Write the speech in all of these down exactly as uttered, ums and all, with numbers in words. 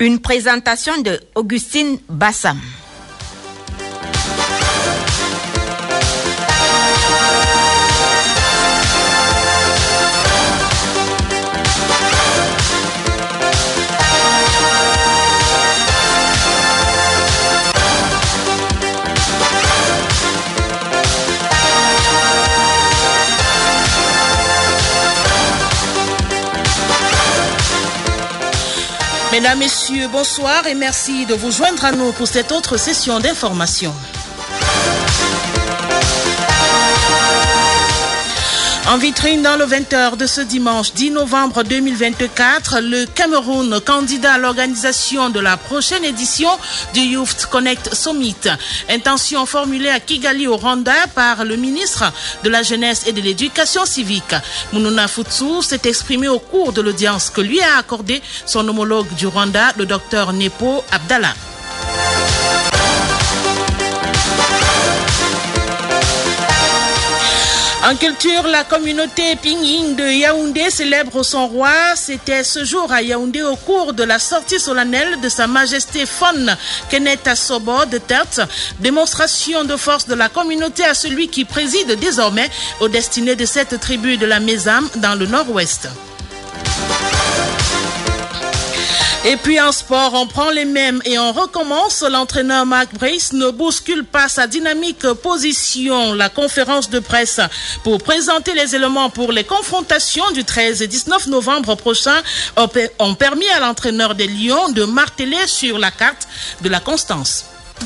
Une présentation de Augustine Bassam. Mesdames, Messieurs, bonsoir et merci de vous joindre à nous pour cette autre session d'information. En vitrine dans le vingt heures de ce dimanche dix novembre deux mille vingt-quatre, le Cameroun, candidat à l'organisation de la prochaine édition du Youth Connect Summit. Intention formulée à Kigali au Rwanda par le ministre de la Jeunesse et de l'Éducation civique. Mununa Futsu s'est exprimé au cours de l'audience que lui a accordé son homologue du Rwanda, le docteur Nepo Abdallah. En culture, la communauté Pinyin de Yaoundé célèbre son roi. C'était ce jour à Yaoundé au cours de la sortie solennelle de Sa Majesté Fon Keneta Sobo de Tertre. Démonstration de force de la communauté à celui qui préside désormais aux destinées de cette tribu de la Mézam dans le nord-ouest. Et puis en sport, on prend les mêmes et on recommence. L'entraîneur Mark Brace ne bouscule pas sa dynamique position. La conférence de presse pour présenter les éléments pour les confrontations du treize et dix-neuf novembre prochain ont permis à l'entraîneur des Lions de marteler sur la carte de la constance.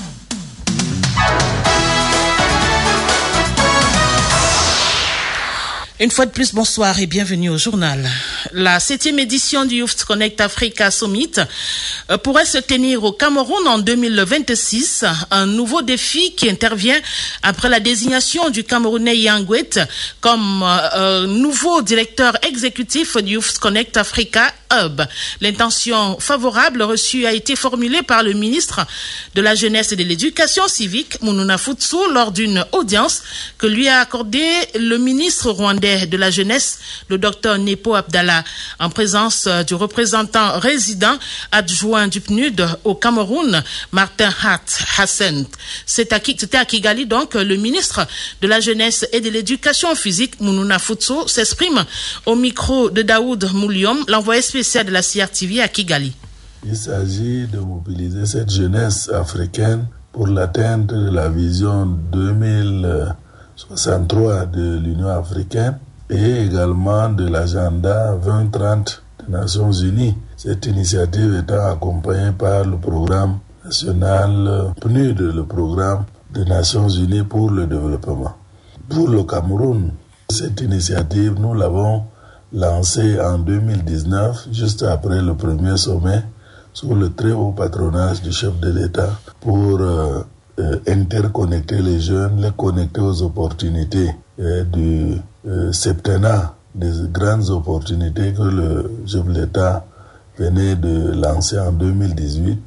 Une fois de plus, bonsoir et bienvenue au journal. La septième édition du Youth Connect Africa Summit pourrait se tenir au Cameroun en deux mille vingt-six. Un nouveau défi qui intervient après la désignation du Camerounais Yangwet comme euh, nouveau directeur exécutif du Youth Connect Africa Hub. L'intention favorable reçue a été formulée par le ministre de la Jeunesse et de l'Éducation civique, Mununa Futsu, lors d'une audience que lui a accordée le ministre rwandais de la Jeunesse, le docteur Nepo Abdallah, en présence du représentant résident adjoint du P N U D au Cameroun, Martin Hart Hassan. C'était à Kigali, donc, le ministre de la Jeunesse et de l'Éducation physique, Mununa Futsu, s'exprime au micro de Daoud Mouliom, l'envoyé spécial de la C R T V à Kigali. Il s'agit de mobiliser cette jeunesse africaine pour l'atteinte de la vision deux mille soixante-trois de l'Union africaine et également de l'agenda vingt trente des Nations Unies. Cette initiative étant accompagnée par le programme national P N U D, le programme des Nations Unies pour le développement. Pour le Cameroun, cette initiative, nous l'avons lancée en deux mille dix-neuf, juste après le premier sommet, sous le très haut patronage du chef de l'État pour euh, Euh, interconnecter les jeunes, les connecter aux opportunités euh, du euh, septennat, des grandes opportunités que le chef de l'État venait de lancer en deux mille dix-huit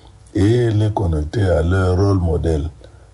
et les connecter à leur rôle modèle.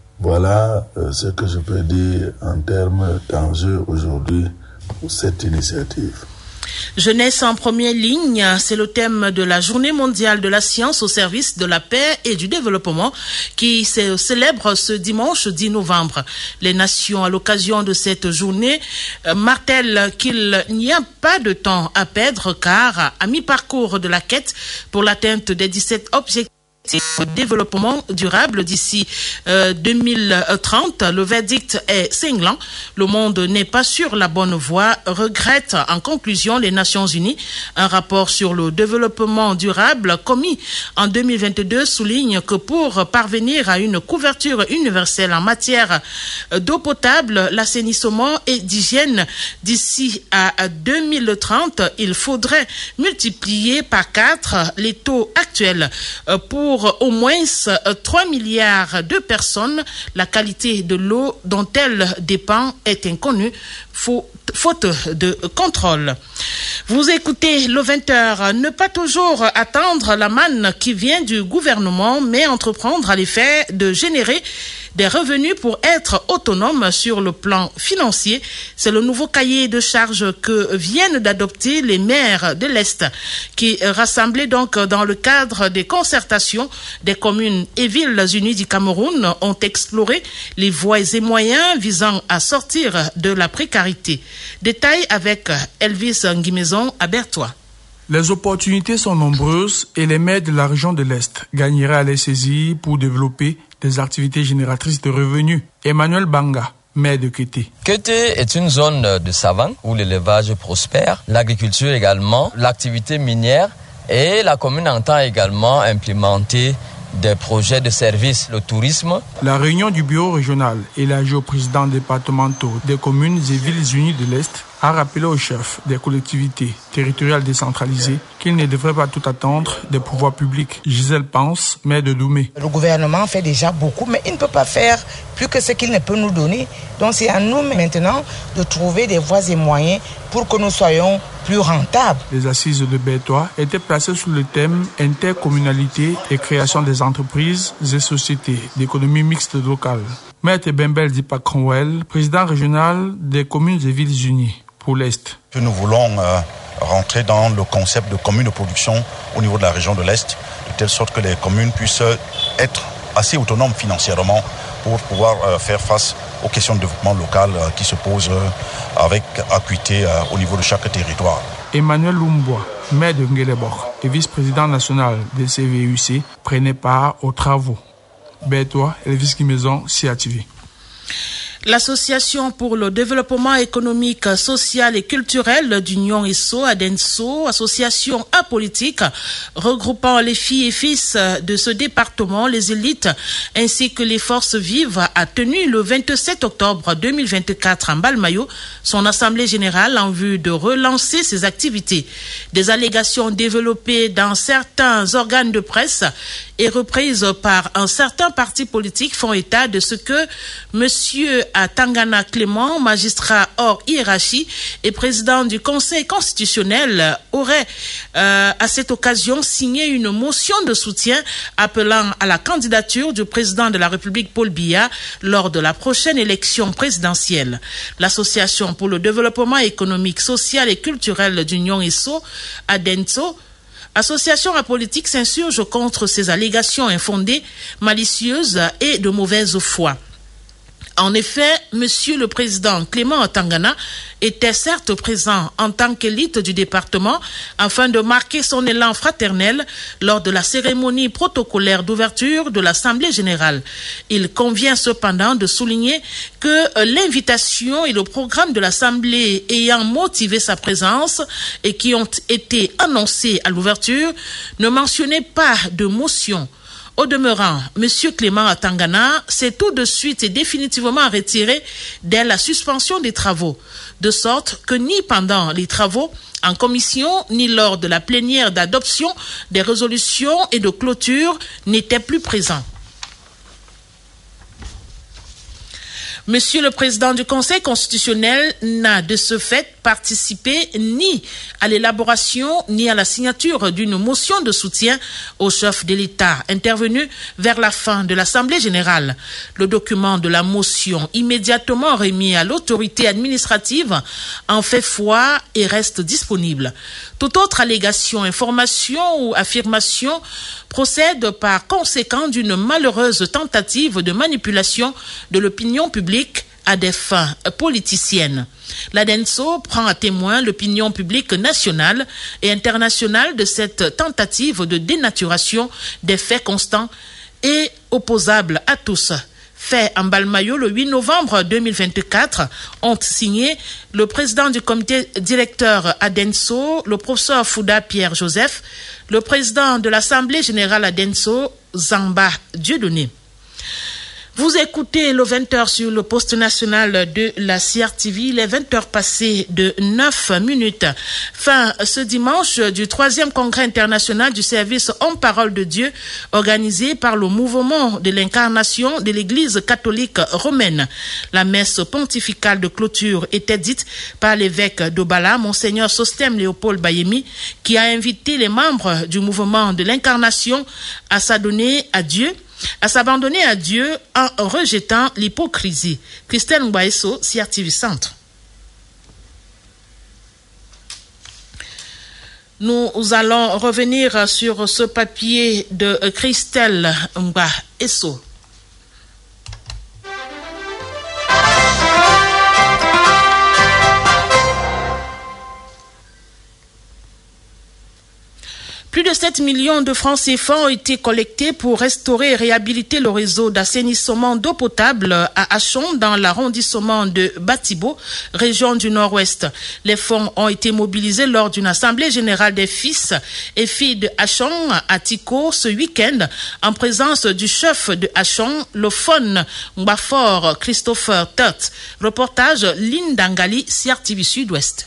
Voilà euh, ce que je peux dire en termes d'enjeux aujourd'hui pour cette initiative. Jeunesse en première ligne, c'est le thème de la Journée mondiale de la science au service de la paix et du développement qui se célèbre ce dimanche dix novembre. Les nations, à l'occasion de cette journée, martèlent qu'il n'y a pas de temps à perdre car à mi-parcours de la quête pour l'atteinte des dix-sept objectifs de développement durable d'ici euh, deux mille trente, le verdict est cinglant. Le monde n'est pas sur la bonne voie, regrette en conclusion les Nations Unies. Un rapport sur le développement durable commis en deux mille vingt-deux souligne que pour parvenir à une couverture universelle en matière d'eau potable, l'assainissement et d'hygiène d'ici à deux mille trente, il faudrait multiplier par quatre les taux actuels pour au moins trois milliards de personnes. La qualité de l'eau dont elle dépend est inconnue, faute de contrôle. Vous écoutez le vingt heures. Ne pas toujours attendre la manne qui vient du gouvernement, mais entreprendre à l'effet de générer des revenus pour être autonome sur le plan financier. C'est le nouveau cahier de charges que viennent d'adopter les maires de l'Est qui, rassemblés donc dans le cadre des concertations des communes et villes unies du Cameroun, ont exploré les voies et moyens visant à sortir de la précarité. Détail avec Elvis Nguimezon à Bertois. Les opportunités sont nombreuses et les maires de la région de l'Est gagneraient à les saisir pour développer des activités génératrices de revenus. Emmanuel Banga, maire de Kété. Kété est une zone de savane où l'élevage prospère, l'agriculture également, l'activité minière et la commune entend également implémenter des projets de services, le tourisme. La réunion du bureau régional élargie aux présidents départementaux des communes et villes unies de l'Est a rappelé aux chefs des collectivités territoriales décentralisées qu'ils ne devraient pas tout attendre des pouvoirs publics. Gisèle Pense, maire de Doumé. Le gouvernement fait déjà beaucoup, mais il ne peut pas faire plus que ce qu'il ne peut nous donner. Donc c'est à nous maintenant de trouver des voies et moyens pour que nous soyons plus rentables. Les assises de Bertois étaient placées sous le thème intercommunalité et création des entreprises et sociétés d'économie mixte locale. Maître Bembel Dipak Cromwell, président régional des communes et villes unies pour l'Est. Nous voulons euh, rentrer dans le concept de commune de production au niveau de la région de l'Est, de telle sorte que les communes puissent être assez autonomes financièrement pour pouvoir euh, faire face aux questions de développement local euh, qui se posent euh, avec acuité euh, au niveau de chaque territoire. Emmanuel Lumbois, maire de Nguélébor et vice-président national des C V U C, prenait part aux travaux. Bertois, Elvis Nguimezon, C A T V. L'Association pour le développement économique, social et culturel d'Union Esso, Adenso, association apolitique regroupant les filles et fils de ce département, les élites ainsi que les forces vives, a tenu le vingt-sept octobre deux mille vingt-quatre en Balmayo son assemblée générale en vue de relancer ses activités. Des allégations développées dans certains organes de presse et reprises par un certain parti politique font état de ce que Monsieur Tangana Clément, magistrat hors hiérarchie et président du Conseil constitutionnel, aurait euh, à cette occasion signé une motion de soutien appelant à la candidature du président de la République Paul Biya lors de la prochaine élection présidentielle. L'Association pour le développement économique, social et culturel d'Union Esso, Adenso, association apolitique, s'insurge contre ces allégations infondées, malicieuses et de mauvaise foi. En effet, Monsieur le Président Clément Tangana était certes présent en tant qu'élite du département afin de marquer son élan fraternel lors de la cérémonie protocolaire d'ouverture de l'Assemblée générale. Il convient cependant de souligner que l'invitation et le programme de l'Assemblée ayant motivé sa présence et qui ont été annoncés à l'ouverture ne mentionnaient pas de motion. Au demeurant, M. Clément Tangana s'est tout de suite et définitivement retiré dès la suspension des travaux, de sorte que ni pendant les travaux en commission, ni lors de la plénière d'adoption des résolutions et de clôture n'était plus présent. Monsieur le Président du Conseil constitutionnel n'a de ce fait participé ni à l'élaboration ni à la signature d'une motion de soutien au chef de l'État intervenu vers la fin de l'Assemblée générale. Le document de la motion immédiatement remis à l'autorité administrative en fait foi et reste disponible. Toute autre allégation, information ou affirmation procède par conséquent d'une malheureuse tentative de manipulation de l'opinion publique à des fins politiciennes. L'Adenso prend à témoin l'opinion publique nationale et internationale de cette tentative de dénaturation des faits constants et opposables à tous. Fait en Balmayo le huit novembre deux mille vingt-quatre, ont signé le président du comité directeur Adenso, le professeur Fouda Pierre-Joseph, le président de l'Assemblée générale Adenso, Zamba Dieudonné. Vous écoutez le vingt heures sur le poste national de la C R T V, les vingt heures passées de neuf minutes. Fin ce dimanche du troisième congrès international du service Homme Parole de Dieu, organisé par le mouvement de l'incarnation de l'Église catholique romaine. La messe pontificale de clôture était dite par l'évêque d'Obala, Monseigneur Sosthème Léopold Bayemi, qui a invité les membres du mouvement de l'incarnation à s'adonner à Dieu à s'abandonner à Dieu en rejetant l'hypocrisie. Christelle Mbaesso, C R T V Centre. Nous allons revenir sur ce papier de Christelle Mbaesso. Plus de sept millions de francs C F A ont été collectés pour restaurer et réhabiliter le réseau d'assainissement d'eau potable à Achon dans l'arrondissement de Batibo, région du Nord-Ouest. Les fonds ont été mobilisés lors d'une assemblée générale des fils et filles de Achon à Tiko ce week-end en présence du chef de Achon, le Fon Mbafor Christopher Tut. Reportage Lindangali, C R T V Sud-Ouest.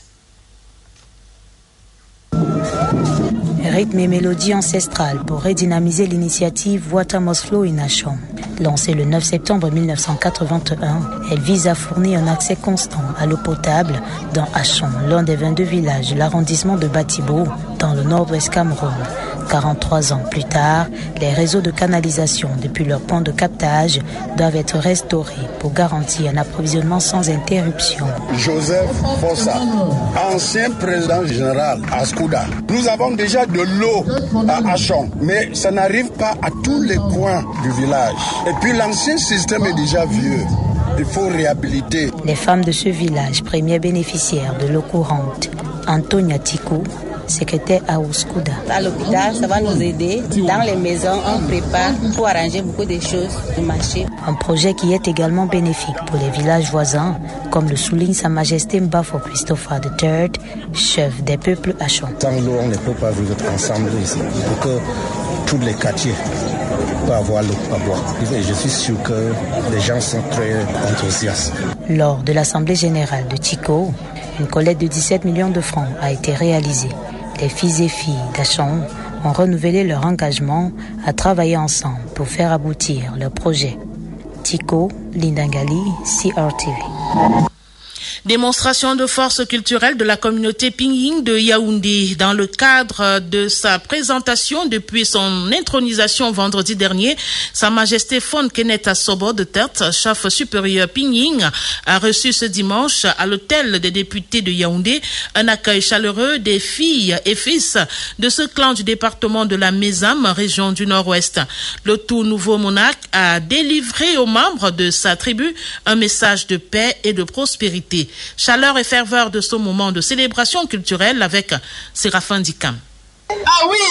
Rythme et mélodie ancestrale pour redynamiser l'initiative Water Must Flow in Achon. Lancée le neuf septembre mille neuf cent quatre-vingt-un, elle vise à fournir un accès constant à l'eau potable dans Achon, l'un des vingt-deux villages de l'arrondissement de Batibo, dans le nord-ouest Cameroun. quarante-trois ans plus tard, les réseaux de canalisation depuis leur point de captage doivent être restaurés pour garantir un approvisionnement sans interruption. Joseph Fossa, ancien président général à Skouda. Nous avons déjà de l'eau à Achon, mais ça n'arrive pas à tous les coins du village. Et puis l'ancien système est déjà vieux. Il faut réhabiliter. Les femmes de ce village, premières bénéficiaires de l'eau courante, Antonia Tikou, secrétaire à Ouskouda. À l'hôpital, ça va nous aider. Dans les maisons, on prépare pour arranger beaucoup de choses du marché. Un projet qui est également bénéfique pour les villages voisins, comme le souligne Sa Majesté Mbafo Christopher the Third, chef des peuples Achon. Sans l'eau, on ne peut pas vivre ensemble ici. Pour que tous les quartiers peuvent avoir l'eau à boire. Et je suis sûr que les gens sont très enthousiastes. Lors de l'Assemblée générale de Tiko, une collecte de dix-sept millions de francs a été réalisée. Les fils et filles d'Achon ont renouvelé leur engagement à travailler ensemble pour faire aboutir leur projet. Tiko, Lindangali, C R T V. Démonstration de force culturelle de la communauté Pinyin de Yaoundé dans le cadre de sa présentation depuis son intronisation vendredi dernier. Sa Majesté Fon Kenneth Asobo de Tert, chef supérieur Pinyin, a reçu ce dimanche à l'hôtel des députés de Yaoundé un accueil chaleureux des filles et fils de ce clan du département de la Mézam, région du Nord-Ouest. Le tout nouveau monarque a délivré aux membres de sa tribu un message de paix et de prospérité. Chaleur et ferveur de ce moment de célébration culturelle avec Séraphin Dikam. Ah oui,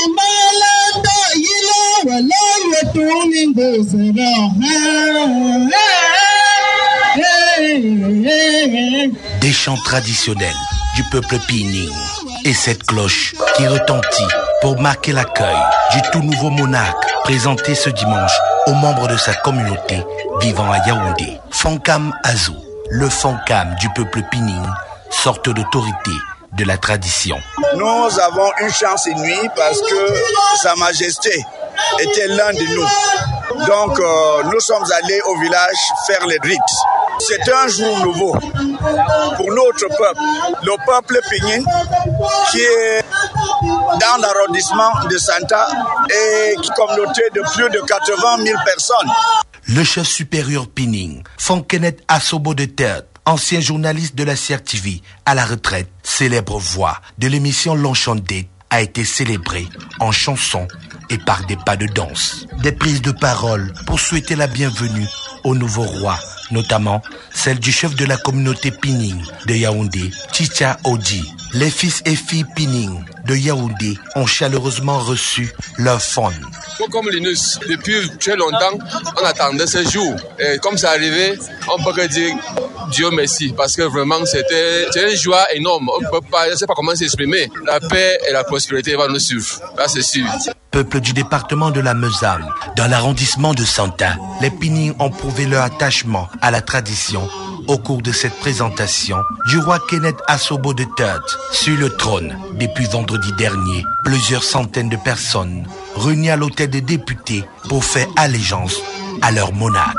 des chants traditionnels du peuple Pinyin et cette cloche qui retentit pour marquer l'accueil du tout nouveau monarque présenté ce dimanche aux membres de sa communauté vivant à Yaoundé. Fonkam Azou, le Fonkam du peuple Pinyin, sorte d'autorité de la tradition. Nous avons une chance inouïe parce que Sa Majesté était l'un de nous. Donc euh, nous sommes allés au village faire les rites. C'est un jour nouveau pour notre peuple, le peuple Pinyin qui est dans l'arrondissement de Santa et qui est communauté de plus de quatre-vingt mille personnes. Le chef supérieur Pinyin, Fon Kenneth Asobo de Tert, ancien journaliste de la C R T V à la retraite, célèbre voix de l'émission L'Enchanté, a été célébré en chansons et par des pas de danse. Des prises de parole pour souhaiter la bienvenue au nouveau roi, notamment celle du chef de la communauté Pinyin de Yaoundé, Chicha Oji. Les fils et filles Pinyin de Yaoundé ont chaleureusement reçu leur fond. Comme Linus, depuis très longtemps, on attendait ce jour. Et comme c'est arrivé, on peut que dire Dieu merci, parce que vraiment c'était, c'était une joie énorme. On ne peut pas, je ne sais pas comment s'exprimer. La paix et la prospérité vont nous suivre, là c'est sûr. Peuple du département de la Meuzam, dans l'arrondissement de Santa, les Pinyin ont prouvé leur attachement à la tradition au cours de cette présentation du roi Kenneth Asobo de Tert sur le trône. Depuis vendredi dernier, plusieurs centaines de personnes réunies à l'hôtel des députés pour faire allégeance à leur monarque.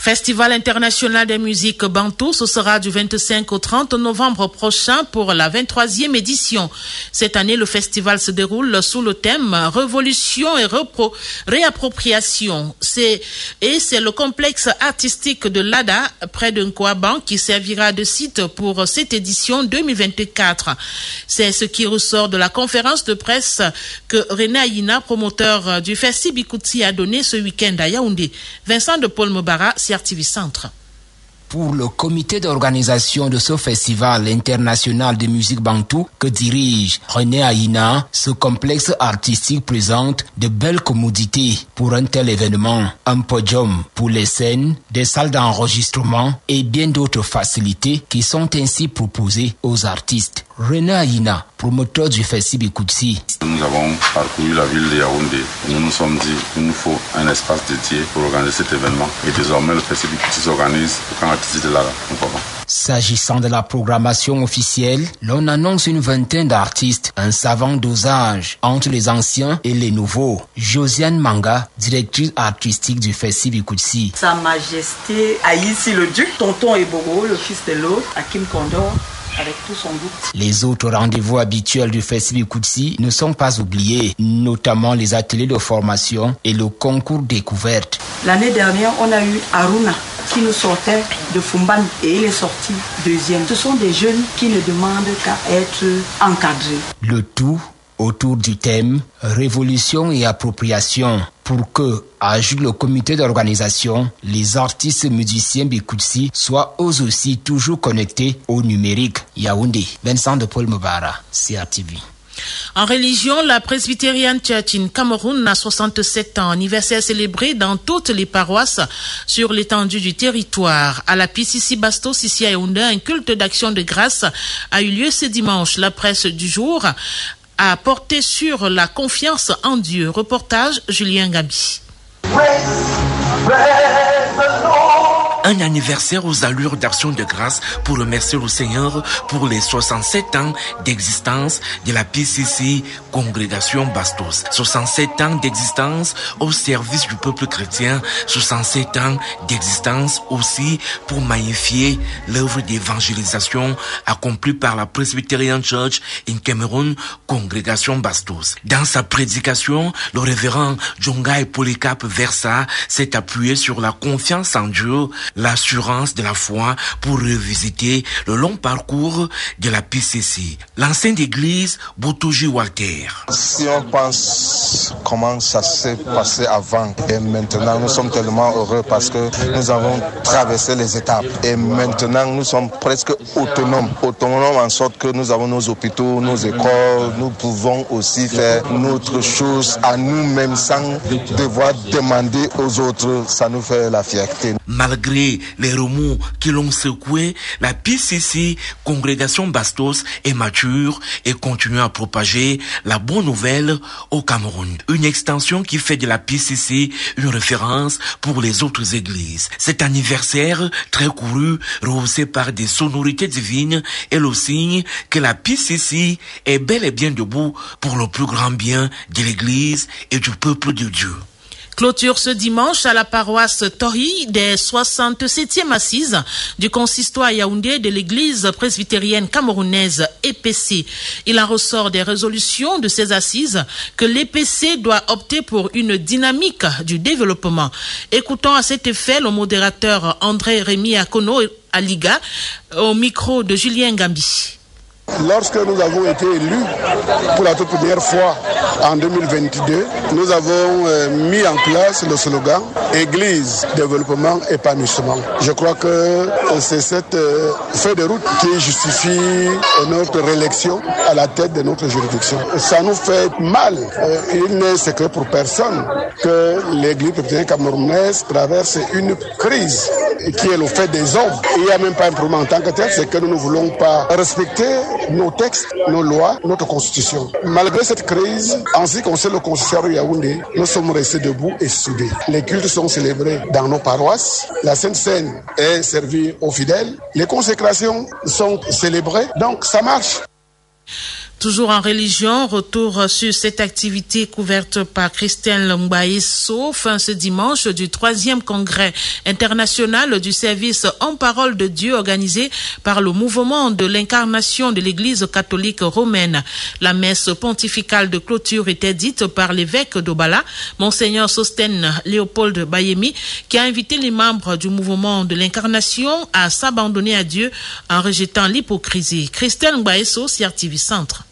Festival international des musiques bantou, ce sera du vingt-cinq au trente novembre prochain pour la vingt-troisième édition. Cette année, le festival se déroule sous le thème Révolution et repro- réappropriation. C'est, et c'est le complexe artistique de l'Ada, près de Nkwaban, qui servira de site pour cette édition deux mille vingt-quatre. C'est ce qui ressort de la conférence de presse que René Aïna, promoteur du Festival Bikouti, a donné ce week-end à Yaoundé. Vincent de Paul Mobara, C R T V Centre. Pour le comité d'organisation de ce festival international de musique bantou que dirige René Aïna, ce complexe artistique présente de belles commodités pour un tel événement. Un podium pour les scènes, des salles d'enregistrement et bien d'autres facilités qui sont ainsi proposées aux artistes. René Aïna, promoteur du Festival Bikouti. Nous avons parcouru la ville de Yaoundé. Nous nous sommes dit qu'il nous faut un espace dédié pour organiser cet événement. Et désormais, le Festival Bikouti s'organise au camp artistique de l'Ara. S'agissant de la programmation officielle, l'on annonce une vingtaine d'artistes, un savant dosage entre les anciens et les nouveaux. Josiane Manga, directrice artistique du Festival Bikouti. Sa Majesté Aïssi le Duc, Tonton Ebogo, le fils de l'autre, Hakim Kondor, avec tout son groupe. Les autres rendez-vous habituels du Festival Bikouti ne sont pas oubliés, notamment les ateliers de formation et le concours découverte. L'année dernière, on a eu Aruna qui nous sortait de Fumban et il est sorti deuxième. Ce sont des jeunes qui ne demandent qu'à être encadrés. Le tout autour du thème Révolution et appropriation, pour que, ajoute le comité d'organisation, les artistes musiciens Bikouti soient eux aussi toujours connectés au numérique. Yaoundé, Vincent de Paul Mobara, C R T V. En religion, la Presbyterian Church in Cameroun a soixante-sept ans, anniversaire célébré dans toutes les paroisses sur l'étendue du territoire. À la P C C Bastos, ici à Yaoundé, un culte d'action de grâce a eu lieu ce dimanche. La presse du jour a porté sur la confiance en Dieu. Reportage Julien Gabi. Un anniversaire aux allures d'action de grâce pour remercier le Seigneur pour les soixante-sept ans d'existence de la P C C Congrégation Bastos. soixante-sept ans d'existence au service du peuple chrétien, soixante-sept ans d'existence aussi pour magnifier l'œuvre d'évangélisation accomplie par la Presbyterian Church in Cameroun Congrégation Bastos. Dans sa prédication, le révérend Djongai Polycarpe Versa s'est appuyé sur la confiance en Dieu, l'assurance de la foi pour revisiter le long parcours de la P C C. L'ancienne église Boutouji Walter. Si on pense comment ça s'est passé avant et maintenant, nous sommes tellement heureux parce que nous avons traversé les étapes et maintenant nous sommes presque autonomes. Autonomes en sorte que nous avons nos hôpitaux, nos écoles, nous pouvons aussi faire notre chose à nous-mêmes sans devoir demander aux autres. Ça nous fait la fierté. Malgré les remous qui l'ont secoué, la P C C Congrégation Bastos est mature et continue à propager la bonne nouvelle au Cameroun. Une extension qui fait de la P C C une référence pour les autres églises. Cet anniversaire très couru, rehaussé par des sonorités divines, est le signe que la P C C est bel et bien debout pour le plus grand bien de l'église et du peuple de Dieu. Clôture ce dimanche à la paroisse Tori des soixante-septième assises du consistoire Yaoundé de l'église presbytérienne camerounaise E P C. Il en ressort des résolutions de ces assises que l'E P C doit opter pour une dynamique du développement. Écoutons à cet effet le modérateur André Rémy Akono Aliga au micro de Julien Gambi. Lorsque nous avons été élus pour la toute première fois en deux mille vingt-deux, nous avons euh, mis en place le slogan Église, développement, épanouissement. Je crois que euh, c'est cette euh, feuille de route qui justifie euh, notre réélection à la tête de notre juridiction. Ça nous fait mal. Euh, il n'est secret pour personne que l'Église chrétienne camerounaise traverse une crise qui est le fait des hommes. Il n'y a même pas un problème en tant que tel, c'est que nous ne voulons pas respecter nos textes, nos lois, notre constitution. Malgré cette crise, en ce qui concerne le consistoire de Yaoundé, nous sommes restés debout et soudés. Les cultes sont célébrés dans nos paroisses, la Sainte Seine est servie aux fidèles, les consécrations sont célébrées, donc ça marche. Toujours en religion, retour sur cette activité couverte par Christelle Ngbaïso, fin ce dimanche du troisième congrès international du service en parole de Dieu organisé par le mouvement de l'incarnation de l'Église catholique romaine. La messe pontificale de clôture était dite par l'évêque d'Obala, Monseigneur Sostène Léopold Bayemi, qui a invité les membres du mouvement de l'incarnation à s'abandonner à Dieu en rejetant l'hypocrisie. Christelle Ngbaïso, C R T V Centre.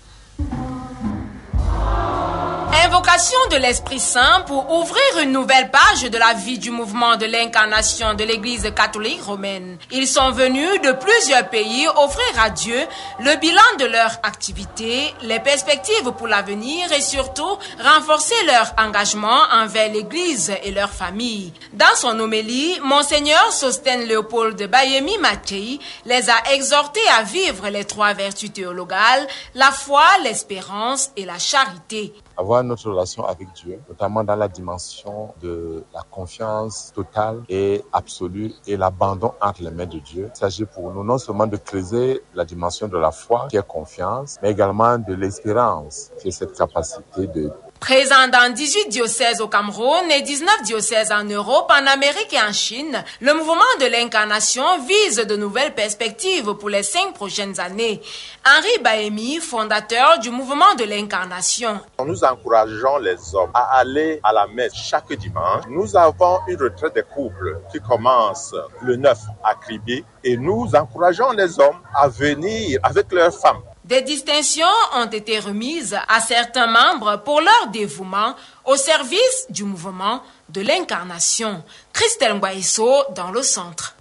Invocation de l'Esprit Saint pour ouvrir une nouvelle page de la vie du mouvement de l'incarnation de l'Église catholique romaine. Ils sont venus de plusieurs pays offrir à Dieu le bilan de leur activité, les perspectives pour l'avenir et surtout renforcer leur engagement envers l'Église et leur famille. Dans son homélie, Monseigneur Sostène Léopold Bayemi Mattei les a exhortés à vivre les trois vertus théologales, la foi, l'espérance et la charité. Avoir notre relation avec Dieu, notamment dans la dimension de la confiance totale et absolue et l'abandon entre les mains de Dieu. Il s'agit pour nous non seulement de creuser la dimension de la foi, qui est confiance, mais également de l'espérance, qui est cette capacité de Présent dans dix-huit diocèses au Cameroun et dix-neuf diocèses en Europe, en Amérique et en Chine, le mouvement de l'incarnation vise de nouvelles perspectives pour les cinq prochaines années. Henri Bayemi, fondateur du mouvement de l'incarnation. Nous encourageons les hommes à aller à la messe chaque dimanche. Nous avons une retraite des couples qui commence le neuf à Kribi et nous encourageons les hommes à venir avec leurs femmes. Des distinctions ont été remises à certains membres pour leur dévouement au service du mouvement de l'incarnation. Christelle Ngbaïso dans le centre.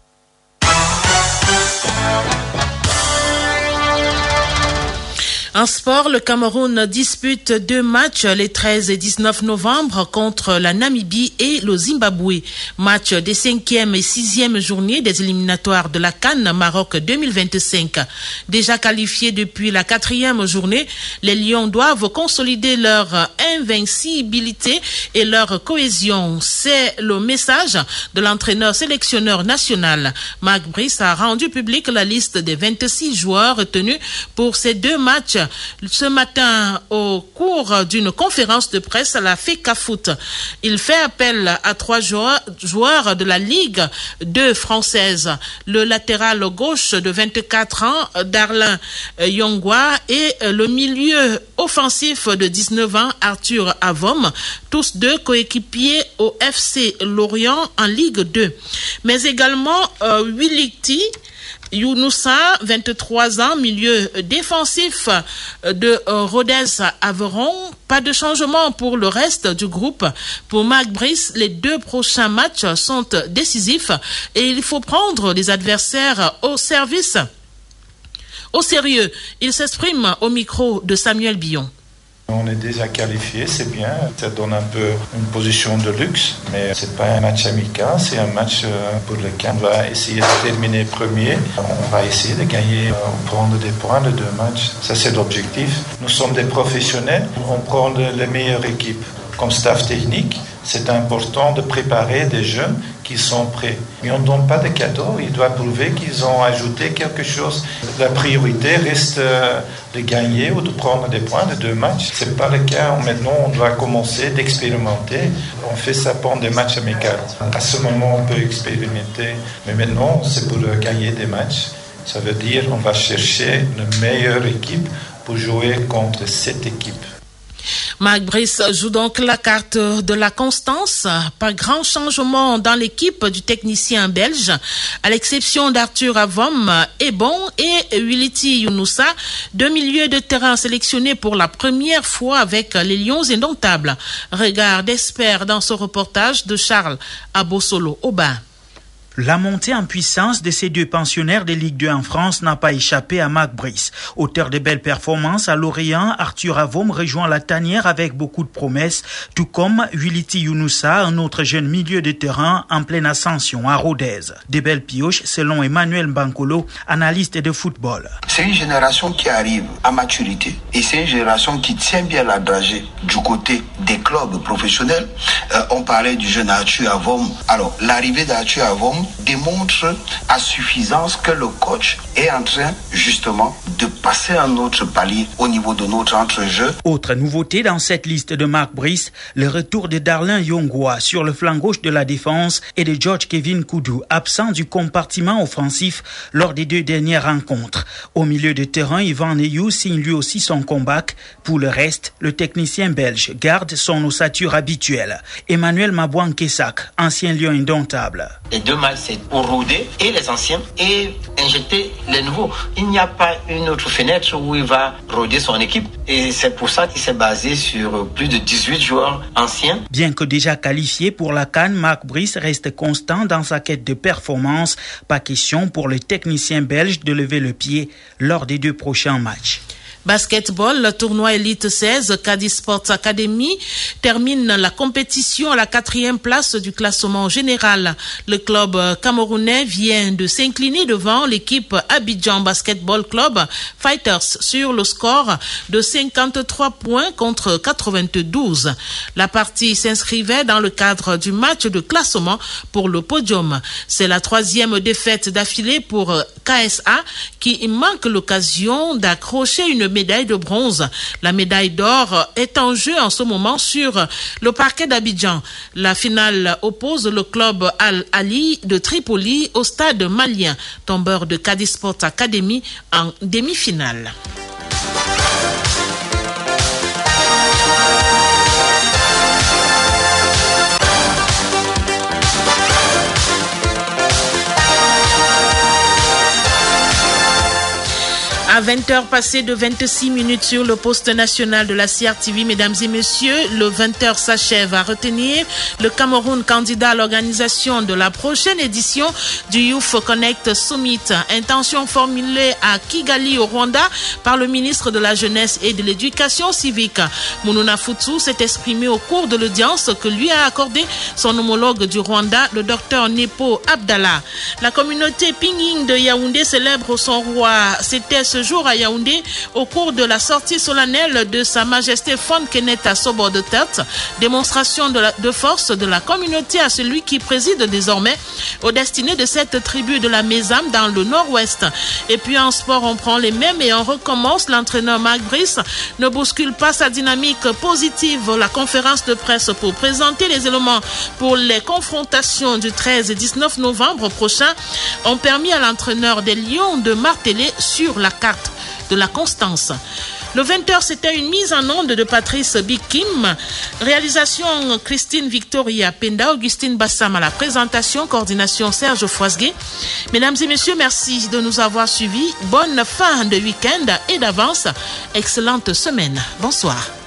En sport, le Cameroun dispute deux matchs les treize et dix-neuf novembre contre la Namibie et le Zimbabwe. Match des cinquième et sixième journées des éliminatoires de la CAN Maroc deux mille vingt-cinq. Déjà qualifiés depuis la quatrième journée, les Lions doivent consolider leur invincibilité et leur cohésion. C'est le message de l'entraîneur sélectionneur national. Marc Brice a rendu public la liste des vingt-six joueurs retenus pour ces deux matchs ce matin au cours d'une conférence de presse à la FECAFOOT. Il fait appel à trois joueurs, joueurs de la Ligue deux française. Le latéral gauche de vingt-quatre ans, Darlin Yongwa, et le milieu offensif de dix-neuf ans, Arthur Avom, tous deux coéquipiers au F C Lorient en Ligue deux. Mais également euh, Wiliti Younoussa, vingt-trois ans, milieu défensif de Rodez Aveyron. Pas de changement pour le reste du groupe. Pour Marc Brice, les deux prochains matchs sont décisifs et il faut prendre les adversaires au service, au sérieux. Il s'exprime au micro de Samuel Billon. On est déjà qualifié, c'est bien, ça donne un peu une position de luxe, mais c'est pas un match amical, c'est un match pour lequel on va essayer de terminer premier. On va essayer de gagner, on prendre des points de deux matchs, ça c'est l'objectif. Nous sommes des professionnels, on prend les meilleures équipes. Comme staff technique, c'est important de préparer des jeunes qui sont prêts. Mais on ne donne pas de cadeaux, ils doivent prouver qu'ils ont ajouté quelque chose. La priorité reste de gagner ou de prendre des points de deux matchs. Ce n'est pas le cas. Maintenant, on doit commencer d'expérimenter. On fait ça pendant des matchs amicaux. À ce moment, on peut expérimenter. Mais maintenant, c'est pour gagner des matchs. Ça veut dire qu'on va chercher une meilleure équipe pour jouer contre cette équipe. Marc Brice joue donc la carte de la constance. Pas grand changement dans l'équipe du technicien belge, à l'exception d'Arthur Avom et Bon et Wiliti Younoussa, deux milieux de terrain sélectionnés pour la première fois avec les Lions indomptables. Regard d'expert dans ce reportage de Charles Abosolo-Aubin. La montée en puissance de ces deux pensionnaires de Ligue deux en France n'a pas échappé à Marc Brice. Auteur de belles performances à Lorient, Arthur Avom rejoint la tanière avec beaucoup de promesses, tout comme Wiliti Younoussa, un autre jeune milieu de terrain en pleine ascension à Rodez. Des belles pioches selon Emmanuel Bankolo, analyste de football. C'est une génération qui arrive à maturité et c'est une génération qui tient bien la dragée du côté des clubs professionnels. Euh, on parlait du jeune Arthur Avom. Alors, l'arrivée d'Arthur Avom ligne démontre à suffisance que le coach est en train justement de passer un autre palier au niveau de notre entrejeu. Autre nouveauté dans cette liste de Marc Brice, le retour de Darlin Yongwa sur le flanc gauche de la défense et de George Kevin Koudou, absent du compartiment offensif lors des deux dernières rencontres. Au milieu de terrain, Yvan Neyou signe lui aussi son comeback. Pour le reste, le technicien belge garde son ossature habituelle. Emmanuel Mabouan-Kessak, ancien lion indomptable. Les deux matchs, c'est pour rôder et les anciens et injecter les nouveaux. Il n'y a pas une autre fenêtre où il va rôder son équipe et c'est pour ça qu'il s'est basé sur plus de dix-huit joueurs anciens. Bien que déjà qualifié pour la CAN, Marc Brice reste constant dans sa quête de performance. Pas question pour le technicien belge de lever le pied lors des deux prochains matchs. Basketball, le tournoi Elite seize, Cadiz Sports Academy termine la compétition à la quatrième place du classement général. Le club camerounais vient de s'incliner devant l'équipe Abidjan Basketball Club Fighters sur le score de cinquante-trois points contre quatre-vingt-douze. La partie s'inscrivait dans le cadre du match de classement pour le podium. C'est la troisième défaite d'affilée pour K S A qui manque l'occasion d'accrocher une médaille de bronze. La médaille d'or est en jeu en ce moment sur le parquet d'Abidjan. La finale oppose le club Al-Ali de Tripoli au stade malien, tombeur de Cadiz Sports Academy en demi-finale. À vingt heures passées de vingt-six minutes sur le poste national de la C R T V, mesdames et messieurs, le vingt heures s'achève. À retenir, le Cameroun candidat à l'organisation de la prochaine édition du Youth Connect Summit. Intention formulée à Kigali au Rwanda par le ministre de la Jeunesse et de l'Éducation civique. Mounouna Futu s'est exprimé au cours de l'audience que lui a accordé son homologue du Rwanda, le docteur Nepo Abdallah. La communauté Pinging de Yaoundé célèbre son roi. C'était ce jour à Yaoundé au cours de la sortie solennelle de Sa Majesté Fon Keneta Sobo de Tête, démonstration de, la, de force de la communauté à celui qui préside désormais aux destinées de cette tribu de la Mézam dans le nord-ouest. Et puis en sport, on prend les mêmes et on recommence. L'entraîneur Marc Brice ne bouscule pas sa dynamique positive. La conférence de presse pour présenter les éléments pour les confrontations du treize et dix-neuf novembre prochain ont permis à l'entraîneur des Lions de marteler sur la carte de la constance. Le vingt heures, c'était une mise en onde de Patrice Bikim. Réalisation Christine Victoria Penda, Augustine Bassam à la présentation, coordination Serge Froisguet. Mesdames et messieurs, merci de nous avoir suivis. Bonne fin de week-end et d'avance. Excellente semaine. Bonsoir.